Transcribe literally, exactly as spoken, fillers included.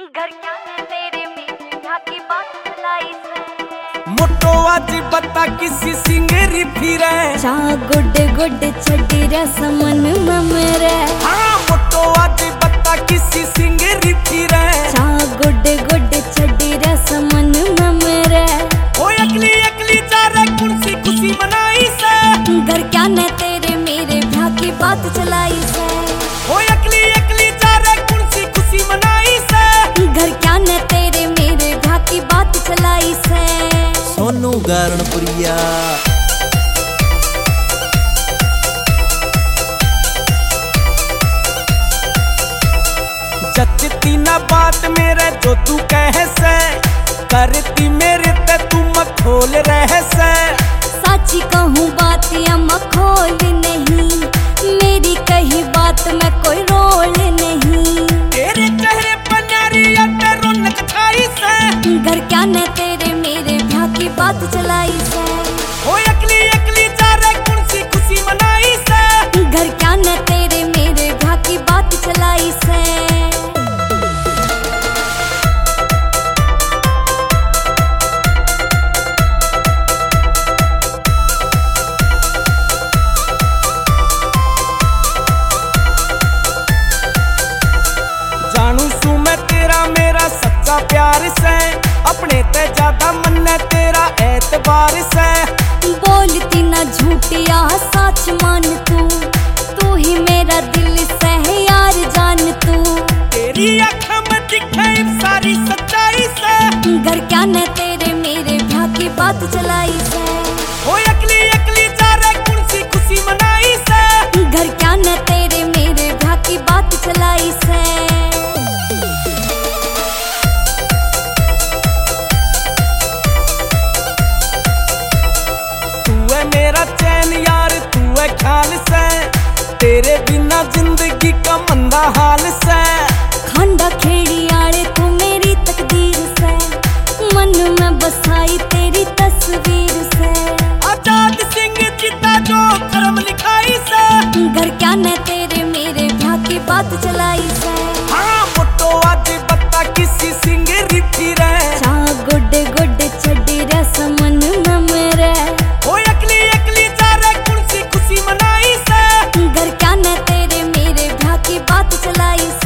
घर क्या है तेरे में की बात लाई से मोटो आज बता किसी सिंगरी फिरे चा गुड गुड छड़ी रसमन ममरे हाँ मोटो आज बता किसी सिंगरी फिरे चा गुड गुड छड़ी रसमन ममरे ओ अगली अगली जा रे कुर्सी खुशी मनाई से घर क्या न तेरे मेरे भ्या की बात चलाई से ओ अगली अगली जा रे कुर्सी खुशी मनाई से घर क्या न तेरे मेरे भ्या की बात चलाई से सोनू गारणपुरिया जचती ना बात मेरे जो तू कह से करती मेरे ते तू मखोल रह से साची कहूँ बात या मखोल नहीं मेरी कही बात में कोई रोल नहीं तेरे चेहरे पर नारी ते रौनक छाई से घर क्या न तेरे मेरे भ्या की बात चलाई से ओ अगली अगली जा रे कुर्सी खुशी मनाई से घर क्या न तेरे मेरे भ्या की बात चलाई से जानू सू मैं तेरा मेरा सच्चा प्यार से अपने ते ज्यादा मन तेरा एतबार से बोलती ना झूठिया सच मान तू तू ही मेरा दिल से है यार जान तू तेरी आँखों में दिखे सारी सच्चाई से घर क्या न तेरे मेरे भ्या की बात चलाई से ओ अगली अगली जा रे कुर्सी खुशी मनाई से घर क्या न तेरे मेरे भ्या की बात चलाई से मेरा चैन यार तू है ख्याल से तेरे बिना जिंदगी का मंदा हाल से खंडा खेड़ी आड़े तू मेरी तकदीर से मन में बसाई तेरी तस्वीर से आजाद सिंह जीता जो कर्म लिखाई से घर क्या न तेरे मेरे भ्या की बात चलाई से हाँ मोटो आज बता किसी सिंगरी फिरे चा गुड गुड छड़ी रसमन ममरे ओ अगली अगली जा रे कुर्सी खुशी मनाई से घर क्या न तेरे मेरे भ्या की बात चलाई से